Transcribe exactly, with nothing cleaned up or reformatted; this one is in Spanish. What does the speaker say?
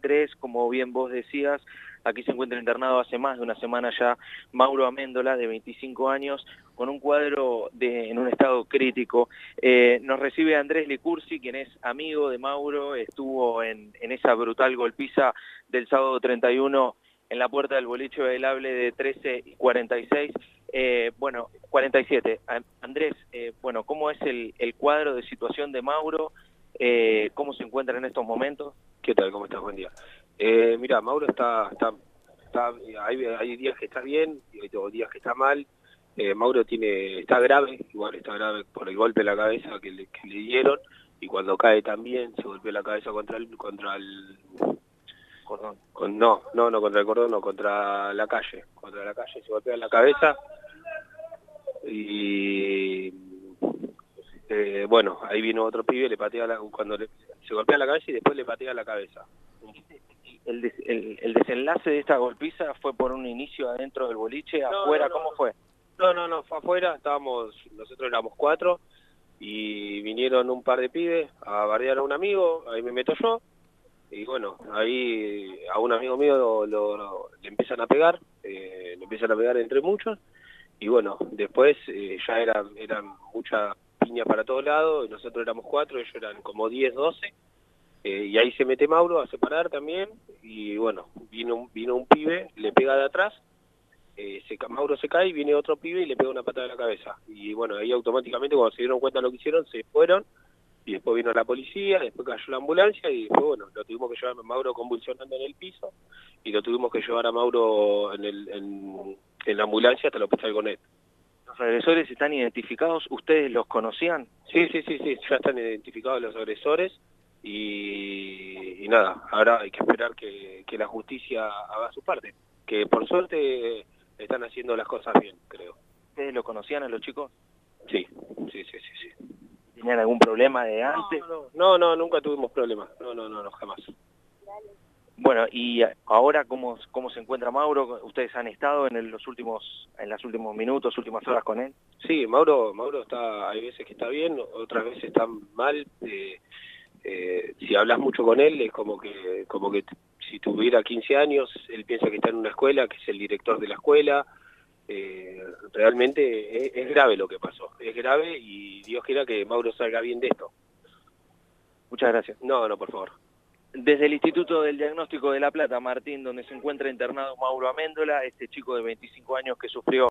veintitrés, como bien vos decías, aquí se encuentra internado hace más de una semana ya Mauro Amendola, de veinticinco años, con un cuadro de, en un estado crítico. Eh, nos recibe Andrés Licursi, quien es amigo de Mauro, estuvo en, en esa brutal golpiza del sábado treinta y uno en la puerta del boliche bailable de trece y cuarenta y seis. Eh, bueno, cuarenta y siete. Andrés, eh, bueno, ¿cómo es el, el cuadro de situación de Mauro? Eh, ¿Cómo se encuentra en estos momentos? ¿Qué tal? ¿Cómo estás? Buen día. Eh, mira, Mauro está, está, está hay, hay días que está bien y hay días que está mal. Eh, Mauro tiene, está grave, igual está grave por el golpe en la cabeza que le, que le dieron, y cuando cae también se golpeó la cabeza contra el, contra el Cordón. Con, no, no, no contra el cordón, no, contra la calle, contra la calle, se golpea en la cabeza y eh, bueno, ahí vino otro pibe, le patea la, cuando le, se golpea la cabeza y después le patea la cabeza. El, des, el, el desenlace de esta golpiza fue por un inicio adentro del boliche, no, afuera, no, no, ¿cómo no. fue? No, no, no, fue afuera, estábamos, nosotros éramos cuatro y vinieron un par de pibes a bardear a un amigo, ahí me meto yo. Y bueno, ahí a un amigo mío lo, lo, lo, le empiezan a pegar, eh, le empiezan a pegar entre muchos, y bueno, después eh, ya eran, eran mucha piña para todos lados, y nosotros éramos cuatro, ellos eran como diez, doce, eh, y ahí se mete Mauro a separar también, y bueno, vino, vino un pibe, le pega de atrás, eh, se, Mauro se cae, viene otro pibe y le pega una patada en la cabeza, y bueno, ahí automáticamente cuando se dieron cuenta de lo que hicieron, se fueron. Y después vino la policía, después cayó la ambulancia y después, bueno, lo tuvimos que llevar a Mauro convulsionando en el piso y lo tuvimos que llevar a Mauro en, el, en, en la ambulancia hasta el hospital Gonet. ¿Los agresores están identificados? ¿Ustedes los conocían? Sí, sí, sí, sí, ya están identificados los agresores y, y nada, ahora hay que esperar que, que la justicia haga su parte, que por suerte están haciendo las cosas bien, creo. ¿Ustedes lo conocían a los chicos? Sí, sí, sí, sí, sí. ¿Tenían algún problema de antes? No, no, no, no, nunca tuvimos problemas, no, no, no, no, jamás. Bueno, y ahora cómo, cómo se encuentra Mauro. ¿Ustedes han estado en el, los últimos, en los últimos minutos, últimas horas con él? Sí, Mauro, Mauro está, hay veces que está bien, otras veces está mal. Eh, eh, si hablas mucho con él es como que, como que si tuviera quince años, él piensa que está en una escuela, que es el director de la escuela. Eh, realmente es, es grave lo que pasó, es grave y Dios quiera que Mauro salga bien de esto. Muchas gracias. No, no, por favor. Desde el Instituto del Diagnóstico de La Plata, Martín, donde se encuentra internado Mauro Amendola, este chico de veinticinco años que sufrió